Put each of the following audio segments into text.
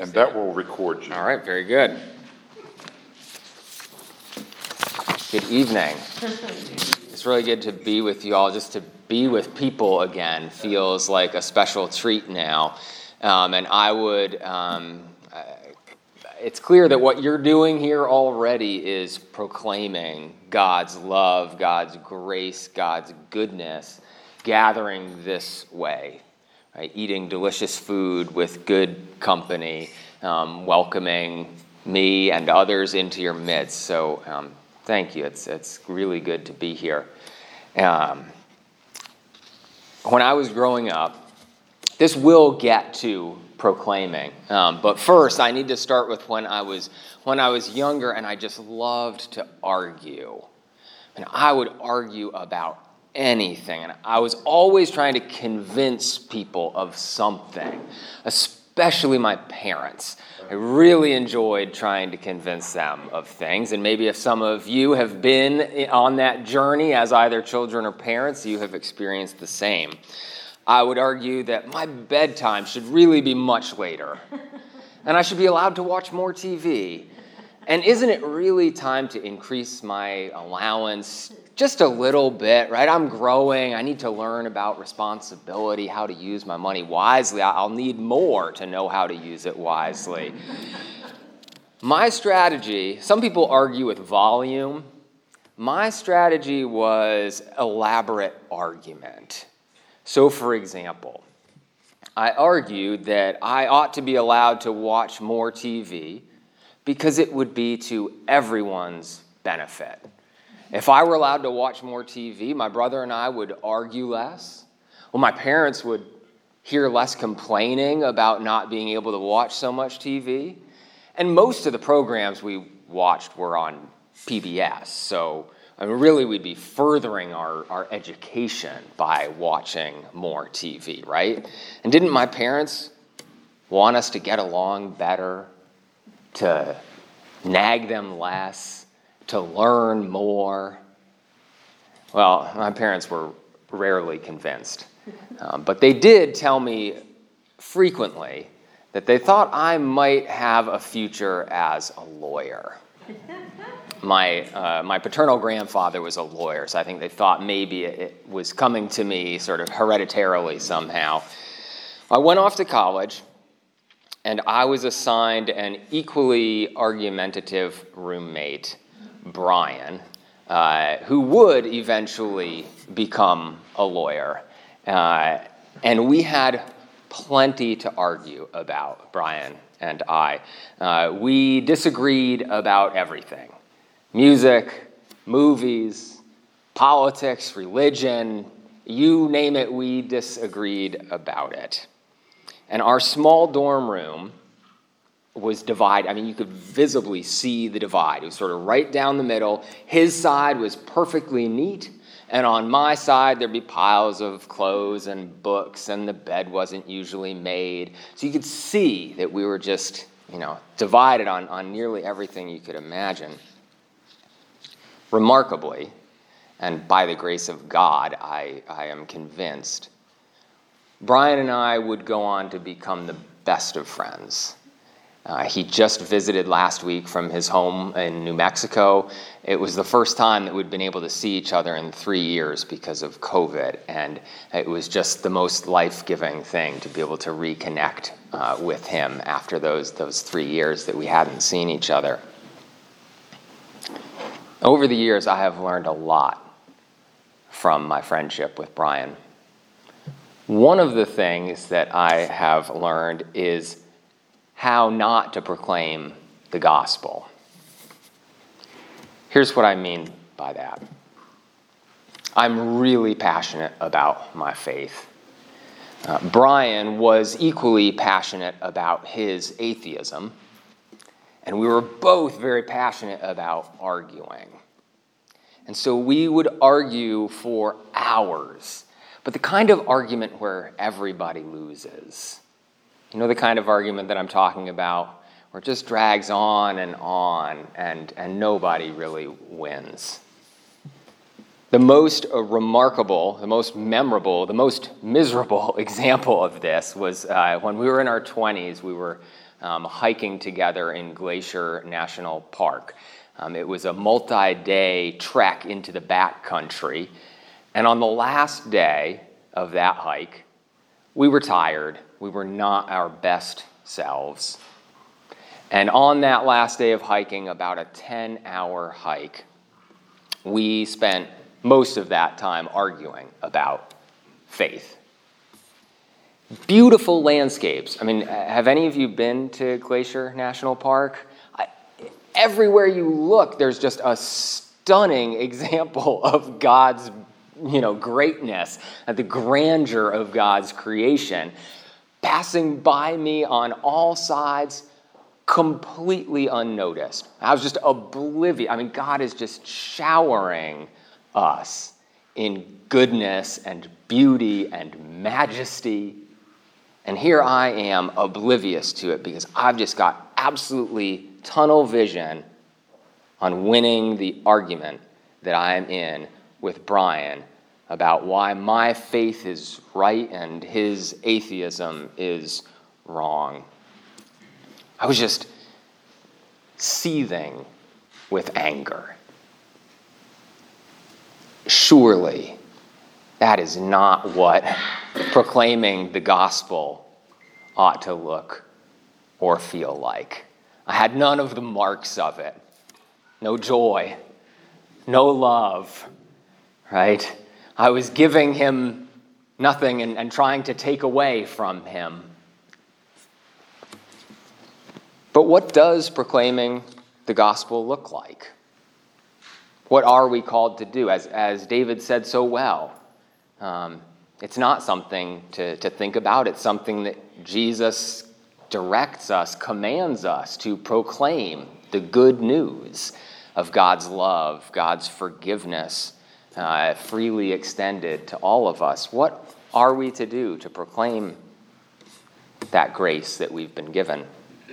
And that will record you. All right, very good. Good evening. It's really good to be with you all. Just to be with people again feels like a special treat now. And I would, it's clear that what you're doing here already is proclaiming God's love, God's grace, God's goodness, gathering this way, right? Eating delicious food with good company, welcoming me and others into your midst. So thank you. It's really good to be here. When I was growing up, this will get to proclaiming, but first I need to start with when I was younger, and I just loved to argue, and I would argue about anything, and I was always trying to convince people of something, especially my parents. I really enjoyed trying to convince them of things, and maybe if some of you have been on that journey as either children or parents, you have experienced the same. I would argue that my bedtime should really be much later, and I should be allowed to watch more TV. And isn't it really time to increase my allowance just a little bit, right? I'm growing. I need to learn about responsibility, how to use my money wisely. I'll need more to know how to use it wisely. My strategy, some people argue with volume. My strategy was elaborate argument. So, for example, I argued that I ought to be allowed to watch more TV because it would be to everyone's benefit. If I were allowed to watch more TV, my brother and I would argue less. Well, my parents would hear less complaining about not being able to watch so much TV. And most of the programs we watched were on PBS, so really we'd be furthering our education by watching more TV, right? And didn't my parents want us to get along better, to nag them less, to learn more? Well, my parents were rarely convinced, but they did tell me frequently that they thought I might have a future as a lawyer. My paternal grandfather was a lawyer, so I think they thought maybe it was coming to me sort of hereditarily somehow. I went off to college, and I was assigned an equally argumentative roommate, Brian, who would eventually become a lawyer. And we had plenty to argue about, Brian and I. We disagreed about everything. Music, movies, politics, religion, you name it, we disagreed about it. And our small dorm room was divided. I mean, you could visibly see the divide. It was sort of right down the middle. His side was perfectly neat, and on my side, there'd be piles of clothes and books, and the bed wasn't usually made. So you could see that we were just, divided on nearly everything you could imagine. Remarkably, and by the grace of God, I am convinced, Brian and I would go on to become the best of friends. He just visited last week from his home in New Mexico. It was the first time that we'd been able to see each other in 3 years because of COVID, and it was just the most life-giving thing to be able to reconnect with him after those 3 years that we hadn't seen each other. Over the years, I have learned a lot from my friendship with Brian. One of the things that I have learned is how not to proclaim the gospel. Here's what I mean by that. I'm really passionate about my faith. Brian was equally passionate about his atheism, and we were both very passionate about arguing. And so we would argue for hours, but the kind of argument where everybody loses. You know the kind of argument that I'm talking about, where it just drags on, and nobody really wins. The most remarkable, the most memorable, the most miserable example of this was when we were in our 20s. We were hiking together in Glacier National Park. It was a multi-day trek into the backcountry. And on the last day of that hike, we were tired. We were not our best selves. And on that last day of hiking, about a 10-hour hike, we spent most of that time arguing about faith. Beautiful landscapes. I mean, have any of you been to Glacier National Park? Everywhere you look, there's just a stunning example of God's, greatness, the grandeur of God's creation, passing by me on all sides, completely unnoticed. I was just oblivious. I mean, God is just showering us in goodness and beauty and majesty. And here I am, oblivious to it, because I've just got absolutely tunnel vision on winning the argument that I am in with Brian about why my faith is right and his atheism is wrong. I was just seething with anger. Surely, that is not what proclaiming the gospel ought to look or feel like. I had none of the marks of it. No joy, no love, right? I was giving him nothing and trying to take away from him. But what does proclaiming the gospel look like? What are we called to do? As David said so well, it's not something to think about. It's something that Jesus directs us, commands us to proclaim the good news of God's love, God's forgiveness, freely extended to all of us. What are we to do to proclaim that grace that we've been given?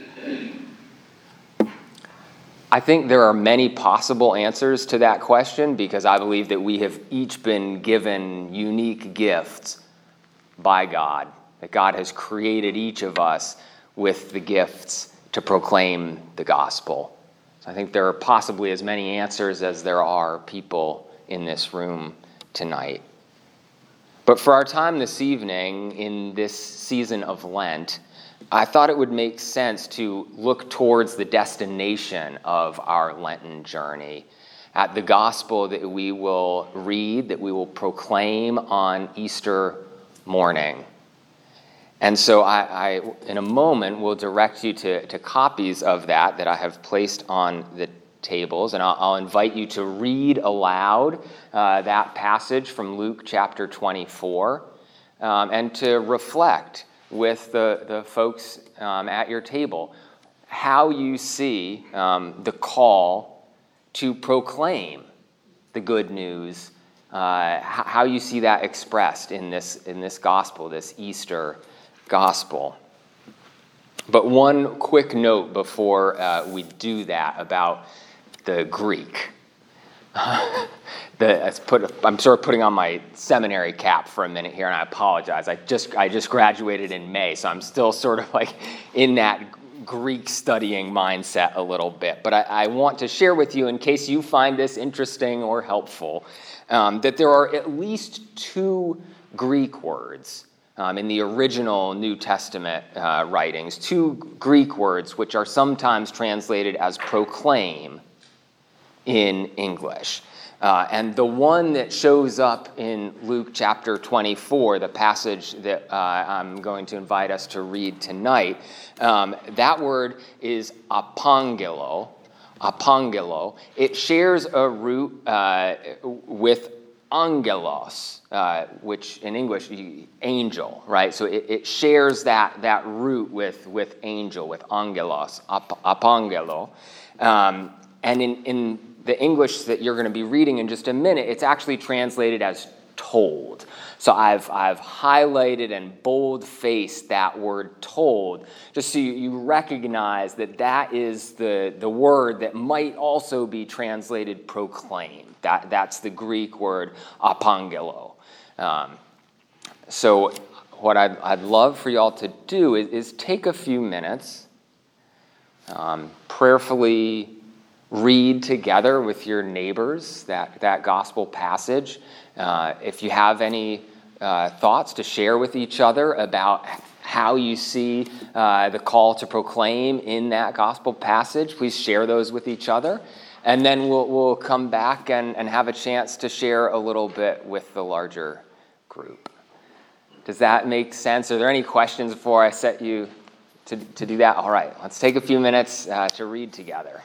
I think there are many possible answers to that question, because I believe that we have each been given unique gifts by God, that God has created each of us with the gifts to proclaim the gospel. So I think there are possibly as many answers as there are people in this room tonight. But for our time this evening, in this season of Lent, I thought it would make sense to look towards the destination of our Lenten journey, at the gospel that we will read, that we will proclaim on Easter morning. And so I in a moment, will direct you to copies of that I have placed on the tables, and I'll invite you to read aloud that passage from Luke chapter 24, and to reflect with the folks at your table how you see the call to proclaim the good news, how you see that expressed in this gospel, this Easter gospel. But one quick note before we do that about the Greek. I'm sort of putting on my seminary cap for a minute here, and I apologize. I just graduated in May, so I'm still sort of like in that Greek studying mindset a little bit. But I want to share with you, in case you find this interesting or helpful, that there are at least two Greek words in the original New Testament writings, two Greek words which are sometimes translated as proclaim in English. And the one that shows up in Luke chapter 24, the passage that I'm going to invite us to read tonight, that word is apangelo. Apangelo. It shares a root with angelos, which in English, angel, right? So it shares that root with angel, with angelos, apangelo. And in the English that you're going to be reading in just a minute, it's actually translated as told. So I've highlighted and bold-faced that word told, just so you recognize that is the word that might also be translated proclaim. That's the Greek word apangelo. So what I'd love for y'all to do is take a few minutes Prayerfully read together with your neighbors that gospel passage. If you have any thoughts to share with each other about how you see the call to proclaim in that gospel passage, please share those with each other. And then we'll come back and have a chance to share a little bit with the larger group. Does that make sense? Are there any questions before I set you to do that? All right, let's take a few minutes to read together.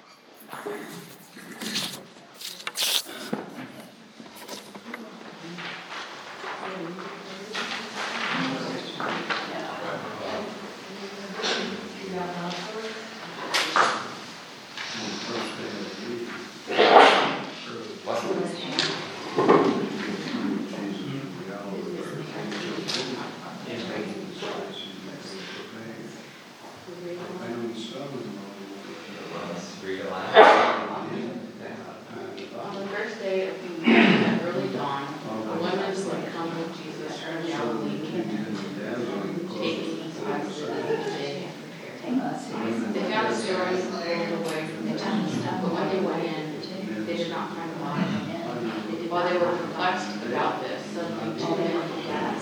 While they were perplexed about this, suddenly two men began.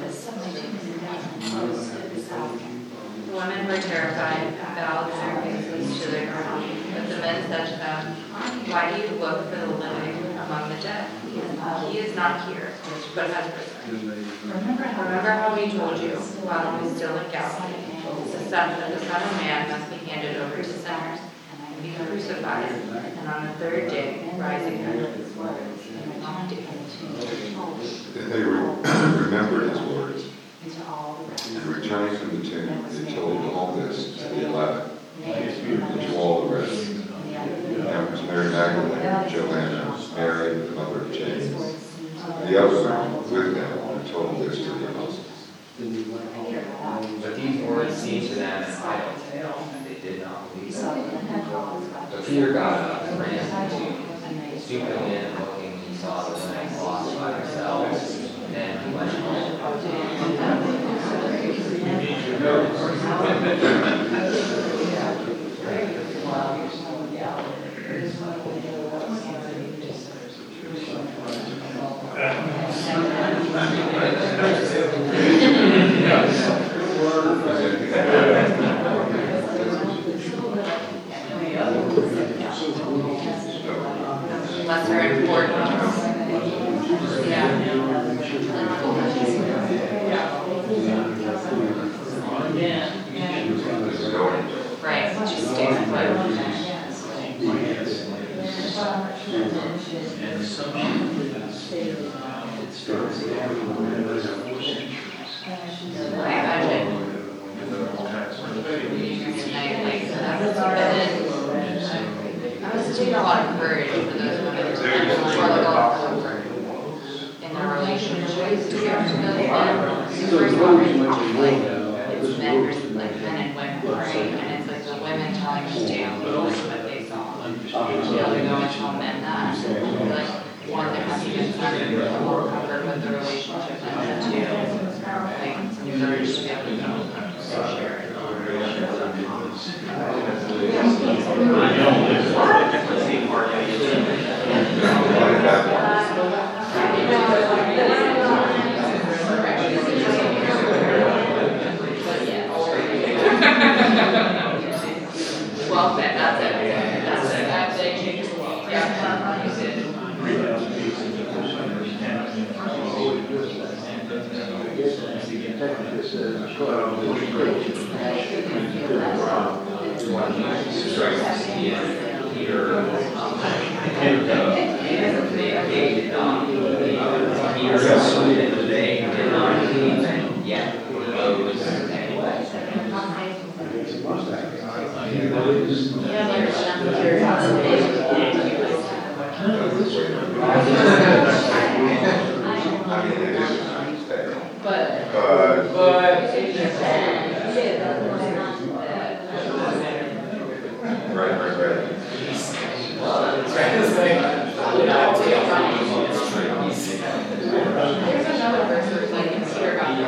The women were terrified and bowed their faces to the ground. But the men said to them, "Why do you look for the living among the dead? He is not here, but has risen. Remember how we told you while he was still in Galilee, that the Son of Man must be handed over to sinners and be crucified, and on the third day rise again." Then they remembered his words, and returning from the tomb, they told all this to the 11, and to all the rest. And was Mary Magdalene, Joanna, Mary, the mother of James, the other women with them, and told this to the apostles. But these words seemed to them an idle tale, and they did not believe them. But Peter got up and ran to the tomb. Stooping in and looking, he saw the women lost by themselves. Then he went home. Unless they're important. Yeah. Right, just stay put. I imagine. I was taking a lot of courage for those women to like all comfort in their relationships to go to those men. First it's men versus like men and women, right? And it's like the women telling the tale of what they saw. The other going tell men that. Like one, there has to be more comfort with the relationship, and then two, like encouraged to be able to go and share it. Well, that's it. That's it. Yeah.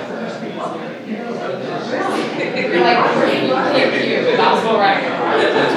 You're like, you're the gospel right now.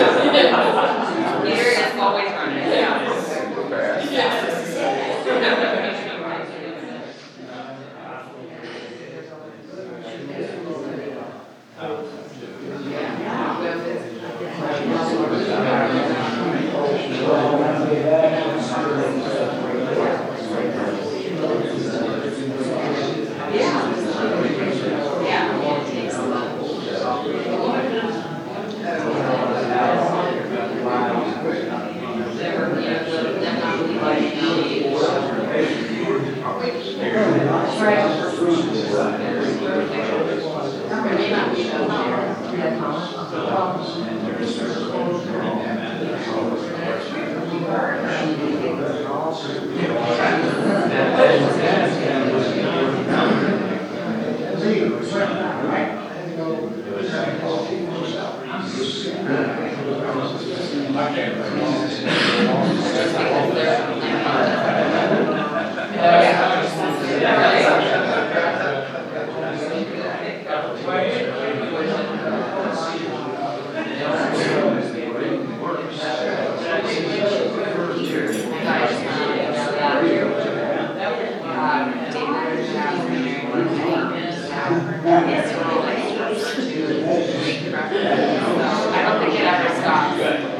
I don't think it ever stops.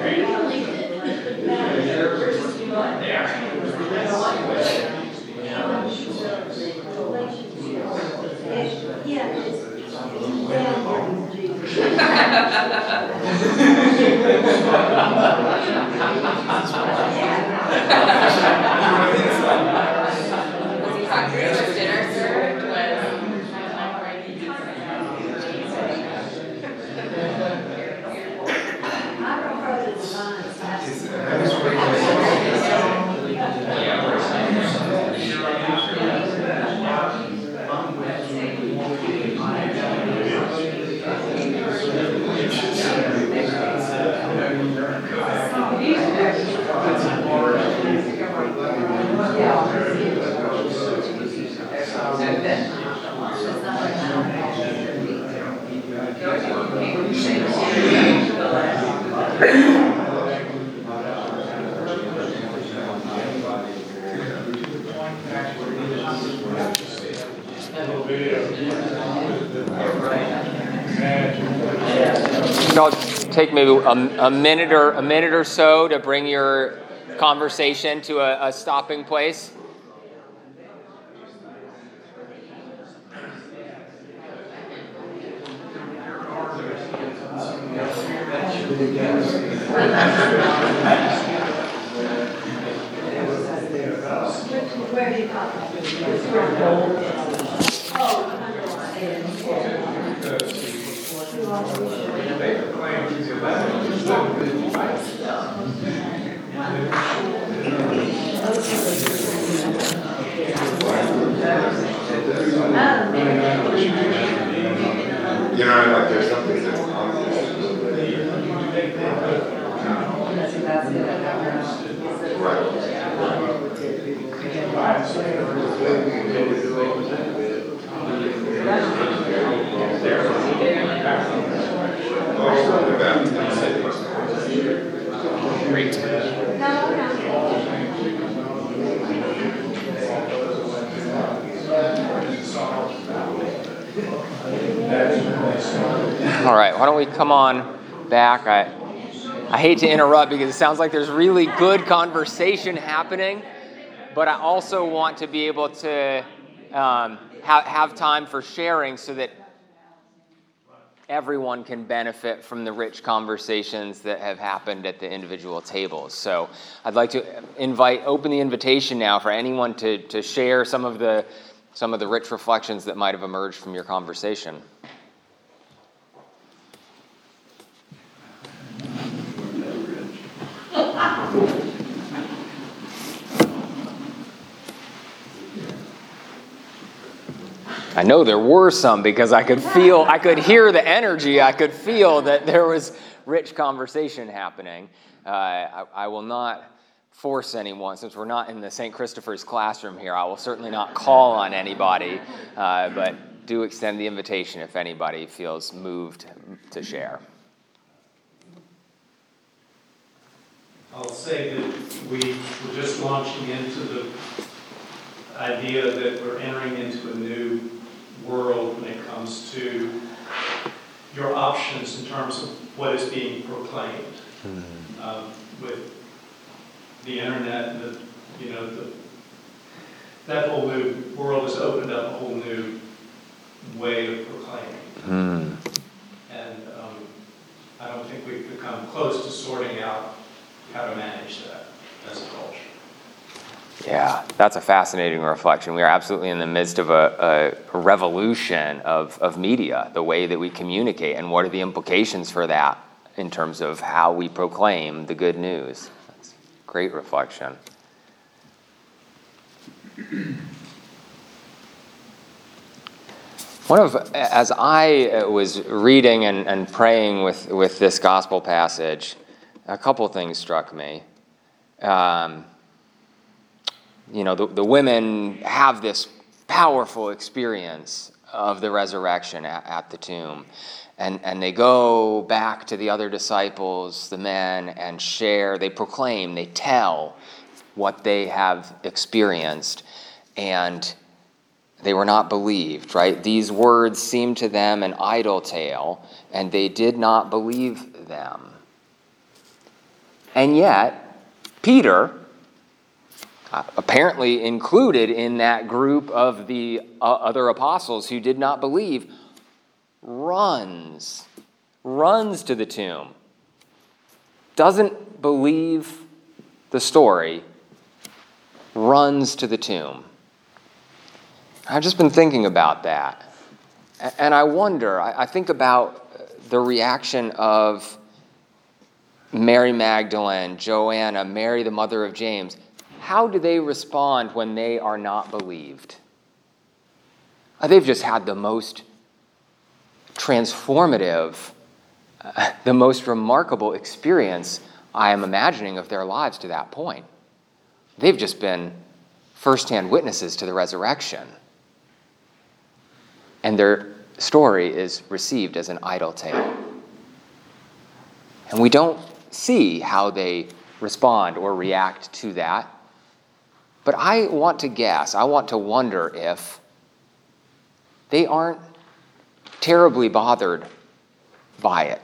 Was he hungry? Was dinner served? I'll take maybe a minute or so to bring your conversation to a stopping place. You know, like there's something that's obvious. Great. All right, why don't we come on back? I hate to interrupt because it sounds like there's really good conversation happening, but I also want to be able to have time for sharing so that everyone can benefit from the rich conversations that have happened at the individual tables. So I'd like to open the invitation now for anyone to share some of the rich reflections that might have emerged from your conversation. I know there were some because I could hear the energy. I could feel that there was rich conversation happening. I will not force anyone, since we're not in the St. Christopher's classroom here, I will certainly not call on anybody, but do extend the invitation if anybody feels moved to share. I'll say that we're just launching into the idea that we're entering into a new world when it comes to your options in terms of what is being proclaimed. With the internet and that whole new world has opened up a whole new way of proclaiming. And I don't think we've come close to sorting out how to manage that as a culture. Yeah, that's a fascinating reflection. We are absolutely in the midst of a revolution of media, the way that we communicate, and what are the implications for that in terms of how we proclaim the good news. That's a great reflection. As I was reading and praying with this gospel passage, a couple things struck me. The women have this powerful experience of the resurrection at the tomb. And they go back to the other disciples, the men, and share, they proclaim, they tell what they have experienced. And they were not believed, right? These words seemed to them an idle tale, and they did not believe them. And yet, Peter, apparently included in that group of the other apostles who did not believe, runs to the tomb, doesn't believe the story, runs to the tomb. I've just been thinking about that. And I wonder, I think about the reaction of Mary Magdalene, Joanna, Mary the mother of James. How do they respond when they are not believed? They've just had the most transformative, the most remarkable experience I am imagining of their lives to that point. They've just been firsthand witnesses to the resurrection. And their story is received as an idle tale. And we don't see how they respond or react to that. But I want to guess, I want to wonder if they aren't terribly bothered by it.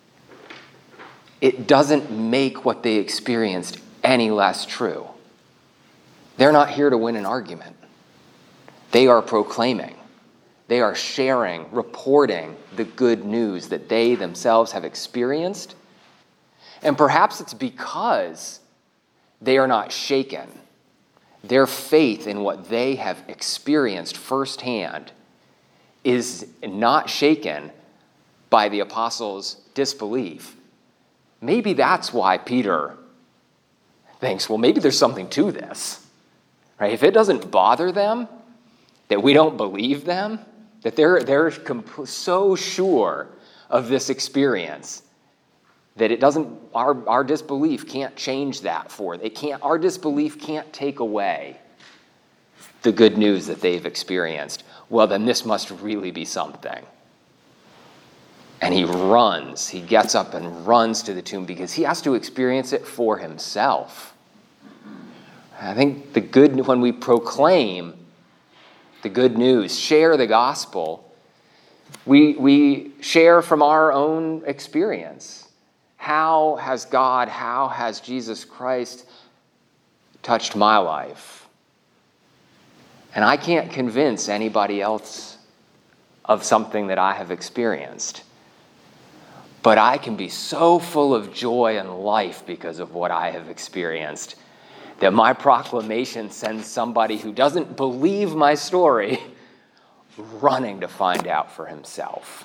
It doesn't make what they experienced any less true. They're not here to win an argument. They are proclaiming. They are sharing, reporting the good news that they themselves have experienced. And perhaps it's because they are not shaken. Their faith in what they have experienced firsthand is not shaken by the apostles' disbelief. Maybe that's why Peter thinks, well, maybe there's something to this. Right? If it doesn't bother them, that we don't believe them, that they're so sure of this experience that it doesn't, our disbelief can't change that for it. Our disbelief can't take away the good news that they've experienced. Well, then this must really be something. And he gets up and runs to the tomb because he has to experience it for himself. I think when we proclaim the good news, share the gospel, we share from our own experience. How has Jesus Christ touched my life? And I can't convince anybody else of something that I have experienced. But I can be so full of joy and life because of what I have experienced that my proclamation sends somebody who doesn't believe my story running to find out for himself.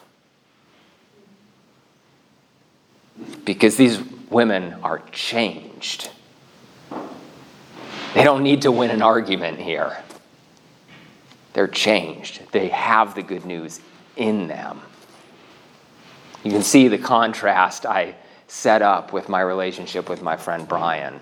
Because these women are changed. They don't need to win an argument here. They're changed. They have the good news in them. You can see the contrast I set up with my relationship with my friend Brian.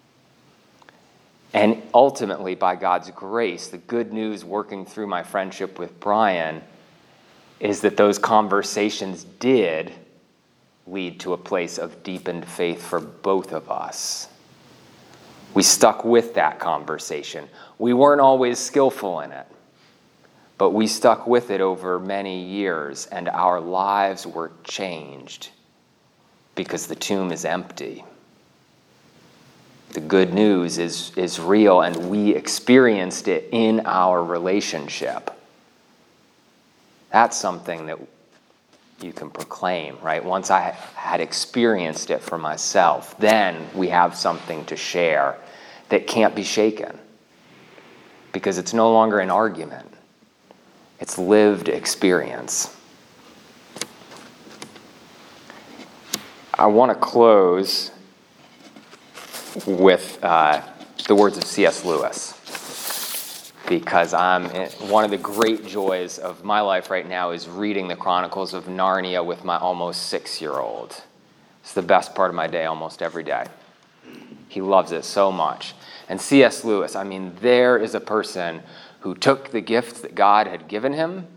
And ultimately, by God's grace, the good news working through my friendship with Brian is that those conversations did lead to a place of deepened faith for both of us. We stuck with that conversation. We weren't always skillful in it, but we stuck with it over many years, and our lives were changed because the tomb is empty. The good news is real, and we experienced it in our relationship. That's something that you can proclaim, right? Once I had experienced it for myself, then we have something to share that can't be shaken because it's no longer an argument. It's lived experience. I want to close with the words of C.S. Lewis, because one of the great joys of my life right now is reading the Chronicles of Narnia with my almost 6-year-old. It's the best part of my day almost every day. He loves it so much. And C.S. Lewis, there is a person who took the gifts that God had given him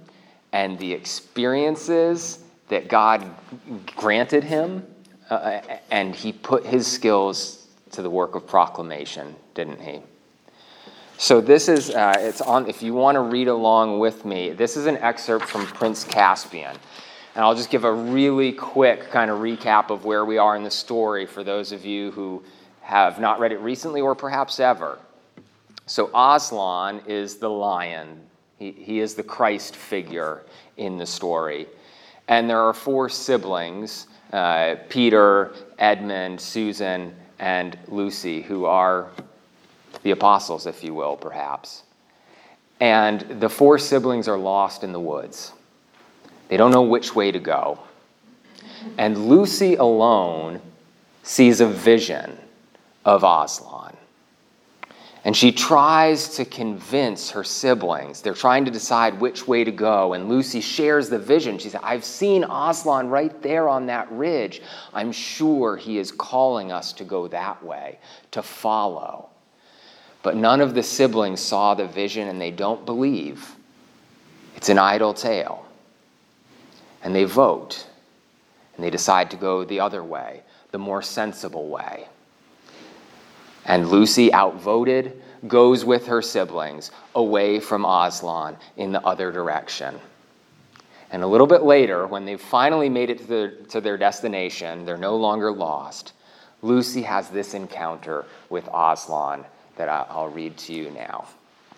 and the experiences that God granted him, and he put his skills to the work of proclamation, didn't he? So this is, it's on, if you want to read along with me, this is an excerpt from Prince Caspian. And I'll just give a really quick kind of recap of where we are in the story for those of you who have not read it recently or perhaps ever. So Aslan is the lion. He is the Christ figure in the story. And there are 4 siblings, Peter, Edmund, Susan, and Lucy, who are the apostles, if you will, perhaps. And the 4 siblings are lost in the woods. They don't know which way to go. And Lucy alone sees a vision of Aslan. And she tries to convince her siblings. They're trying to decide which way to go. And Lucy shares the vision. She said, I've seen Aslan right there on that ridge. I'm sure he is calling us to go that way, to follow. But none of the siblings saw the vision, and they don't believe. It's an idle tale. And they vote, and they decide to go the other way, the more sensible way. And Lucy, outvoted, goes with her siblings away from Aslan in the other direction. And a little bit later, when they've finally made it to their destination, they're no longer lost, Lucy has this encounter with Aslan that I'll read to you now.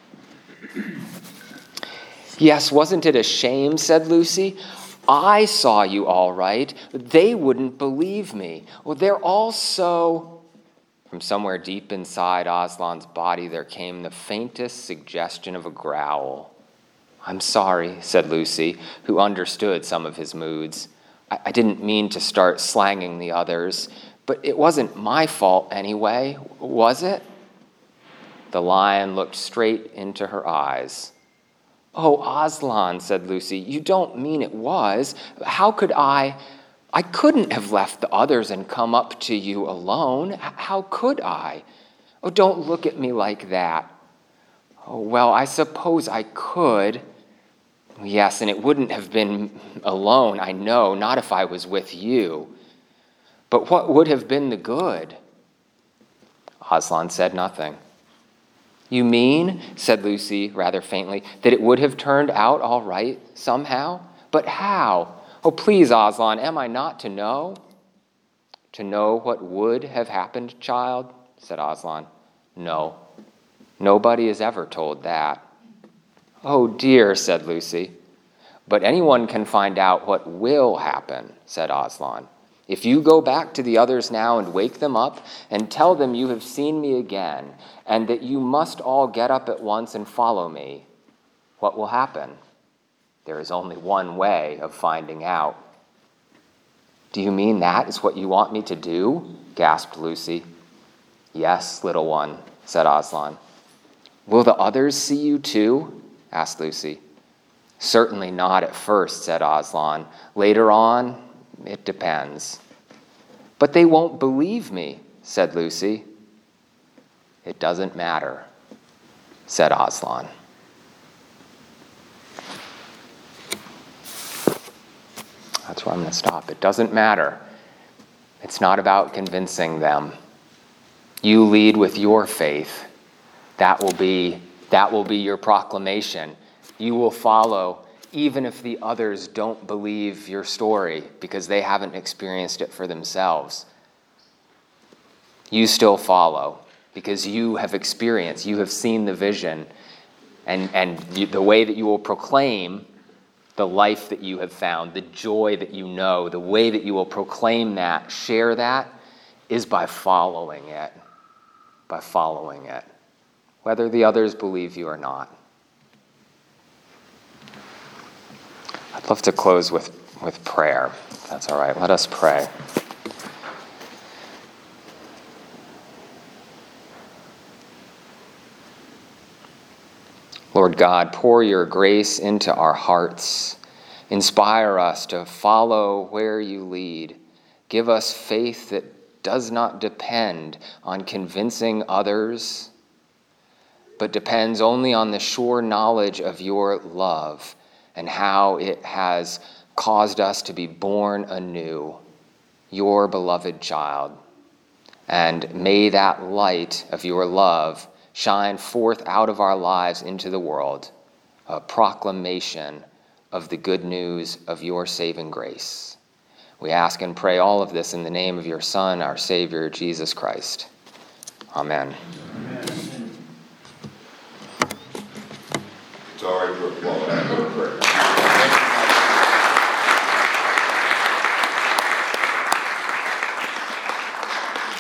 Yes, wasn't it a shame, said Lucy? I saw you all right. They wouldn't believe me. Well, they're all so... From somewhere deep inside Aslan's body, there came the faintest suggestion of a growl. I'm sorry, said Lucy, who understood some of his moods. I didn't mean to start slanging the others, but it wasn't my fault anyway, was it? The lion looked straight into her eyes. Oh, Aslan, said Lucy, you don't mean it was. How could I couldn't have left the others and come up to you alone. How could I? Oh, don't look at me like that. Oh, well, I suppose I could. Yes, and it wouldn't have been alone, I know, not if I was with you. But what would have been the good? Aslan said nothing. You mean, said Lucy rather faintly, that it would have turned out all right somehow? But how? Oh, please, Aslan, am I not to know? To know what would have happened, child, said Aslan. No, nobody is ever told that. Oh, dear, said Lucy. But anyone can find out what will happen, said Aslan. If you go back to the others now and wake them up and tell them you have seen me again and that you must all get up at once and follow me, what will happen? There is only one way of finding out. Do you mean that is what you want me to do? Gasped Lucy. Yes, little one, said Aslan. Will the others see you too? Asked Lucy. Certainly not at first, said Aslan. Later on, it depends. But they won't believe me, said Lucy. It doesn't matter, said Aslan. That's where I'm going to stop. It doesn't matter. It's not about convincing them. You lead with your faith. That will be your proclamation. You will follow even if the others don't believe your story because they haven't experienced it for themselves. You still follow because you have experienced, you have seen the vision, and the way that you will proclaim the life that you have found, the joy that you know, the way that you will proclaim that, share that, is by following it. By following it. Whether the others believe you or not. I'd love to close with prayer, if that's all right. Let us pray. Lord God, pour your grace into our hearts. Inspire us to follow where you lead. Give us faith that does not depend on convincing others, but depends only on the sure knowledge of your love and how it has caused us to be born anew, your beloved child. And may that light of your love shine forth out of our lives into the world, a proclamation of the good news of your saving grace. We ask and pray all of this in the name of your Son, our Savior, Jesus Christ. Amen. It's all right for a applause.